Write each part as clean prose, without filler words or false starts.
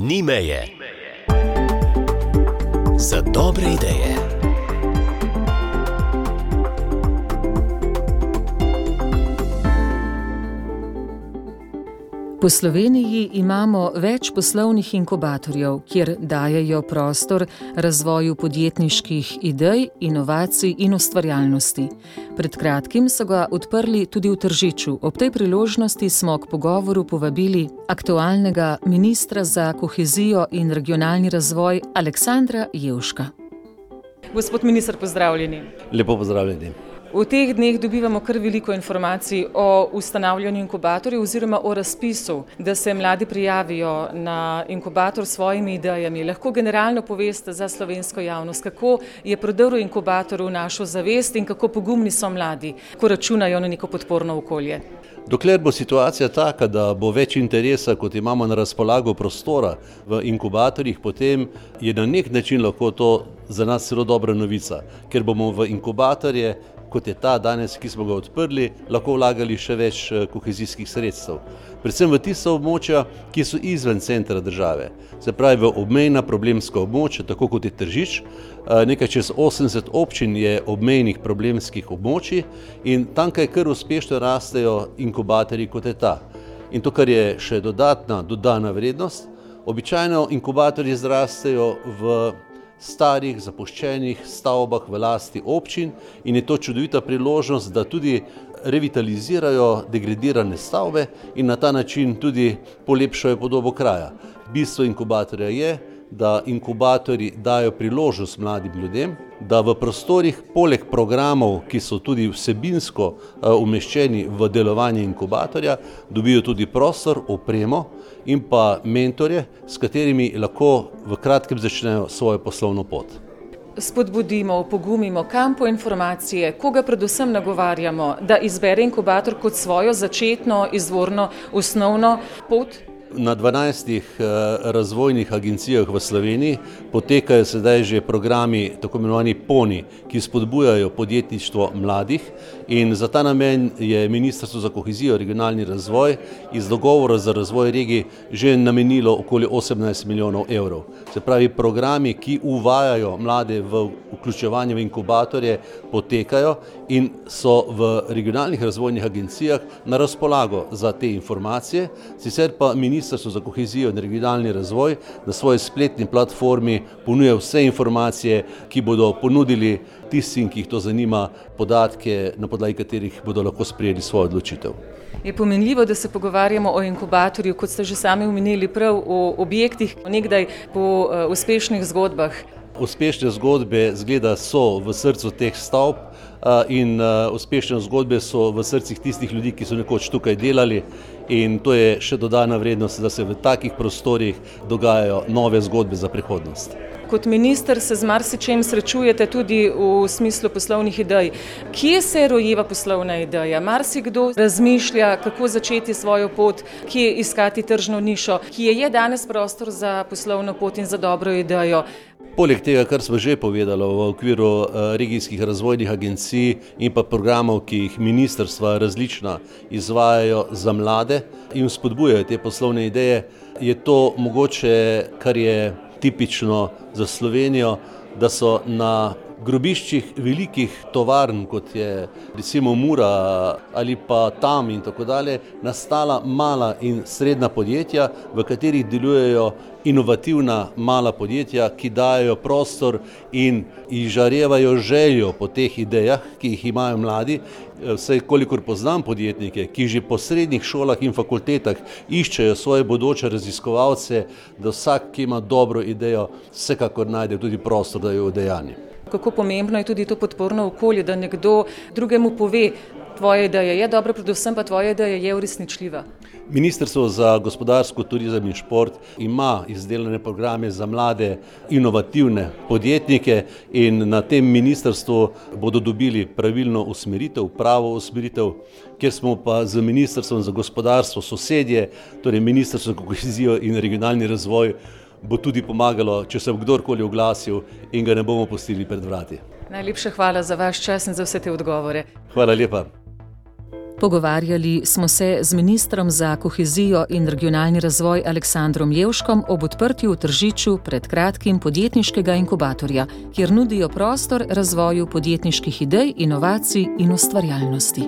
Ni meje. Za dobre ideje. Po Sloveniji imamo več poslovnih inkubatorjev, kjer dajejo prostor razvoju podjetniških idej, inovacij in ustvarjalnosti. Pred kratkim so ga odprli tudi v Tržiču. Ob tej priložnosti smo k pogovoru povabili aktualnega ministra za kohezijo in regionalni razvoj Aleksandra Jevška. Gospod minister, pozdravljeni. Lepo pozdravljeni. V teh dneh dobivamo kar veliko informacij o ustanavljanju inkubatorjev oziroma o razpisu, da se mladi prijavijo na inkubator s svojimi idejami. Lahko generalno poveste za slovensko javnost, kako je prodrl inkubator v našo zavest in kako pogumni so mladi, ko računajo na neko podporno okolje. Dokler bo situacija taka, da bo več interesa, kot imamo na razpolago prostora v inkubatorjih, potem je na nek način lahko to za nas zelo dobra novica, ker bomo v inkubatorje, kot je ta danes, ki smo ga odprli, lahko vlagali še več kohezijskih sredstev. Predvsem v tista območja, ki so izven centra države. Se pravi v obmejna problemska območja, tako kot je Tržič. Nekaj čez 80 občin je obmejnih problemskih območij in tamkaj kar uspešno rastejo inkubatorji, kot je ta. In to, kar je še dodana vrednost, običajno inkubatorji zrastejo v starih, zapuščenih stavbah v lasti občin in je to čudovita priložnost, da tudi revitalizirajo degradirane stavbe in na ta način tudi polepšajo podobo kraja. Bistvo inkubatorja je, da inkubatorji dajo priložnost mladim ljudem, da v prostorih poleg programov, ki so tudi vsebinsko umeščeni v delovanje inkubatorja, dobijo tudi prostor, opremo in pa mentorje, s katerimi lahko v kratkem začnejo svojo poslovno pot. Spodbudimo, opogumimo, kam po informacije, koga predvsem nagovarjamo, da izbere inkubator kot svojo začetno, izvorno, osnovno pot? Na 12 razvojnih agencijah v Sloveniji potekajo sedaj že programi, tako imenovani PONI, ki spodbujajo podjetništvo mladih in za ta namen je Ministrstvo za kohezijo in regionalni razvoj iz dogovora za razvoj regij že namenilo okoli 18 milijonov evrov. Se pravi, programi, ki uvajajo mlade v vključevanje v inkubatorje, potekajo in so v regionalnih razvojnih agencijah na razpolago za te informacije. Sicer pa Ministrstvo za kohezijo in regionalni razvoj na svoji spletni platformi ponuja vse informacije, ki bodo ponudili tistim, ki jih to zanima, podatke, na podlagi katerih bodo lahko sprejeli svojo odločitev. Je pomenljivo, da se pogovarjamo o inkubatorju, kot ste že sami omenili, prav o objektih, nekdaj po uspešnih zgodbah. Uspešne zgodbe zgleda so v srcu teh stavb in uspešne zgodbe so v srcih tistih ljudi, ki so nekoč tukaj delali in to je še dodana vrednost, da se v takih prostorih dogajajo nove zgodbe za prihodnost. Kot minister se z marsičem srečujete tudi v smislu poslovnih idej. Kje se rojeva poslovna ideja? Marsikdo razmišlja, kako začeti svojo pot, kje iskati tržno nišo, kje je danes prostor za poslovno pot in za dobro idejo. Poleg tega, kar smo že povedali v okviru regijskih razvojnih agencij in pa programov, ki jih ministrstva različna izvajajo za mlade in spodbujajo te poslovne ideje, je to mogoče, kar je tipično za Slovenijo, da so na grobiščih velikih tovarn, kot je recimo Mura ali pa Tam in tako dalje, nastala mala in srednja podjetja, v katerih delujejo inovativna mala podjetja, ki dajo prostor in izžarevajo željo po teh idejah, ki jih imajo mladi. Vsaj kolikor poznam podjetnike, ki že po srednjih šolah in fakultetah iščejo svoje bodoče raziskovalce, da vsak, ki ima dobro idejo, vsekakor najde tudi prostor, da jo udejanji. Kako pomembno je tudi to podporno okolje, da nekdo drugemu pove, tvoja ideja je dobra, predvsem pa tvoja ideja je uresničljiva. Ministrstvo za gospodarstvo, turizem in šport ima izdelane programe za mlade inovativne podjetnike in na tem ministrstvu bodo dobili pravilno usmeritev, pravo usmeritev, kjer smo pa z Ministrstvom za gospodarstvo sosedje, torej Ministrstvo za kohezijo in regionalni razvoj, bo tudi pomagalo, če se bo kdorkoli oglasil in ga ne bomo pustili pred vrati. Najlepša hvala za vaš čas in za vse te odgovore. Hvala lepa. Pogovarjali smo se z ministrom za kohezijo in regionalni razvoj Aleksandrom Jevškom ob odprtju v Tržiču pred kratkim podjetniškega inkubatorja, kjer nudijo prostor razvoju podjetniških idej, inovacij in ustvarjalnosti.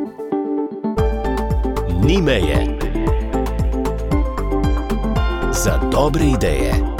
Ni meje. Za dobre ideje.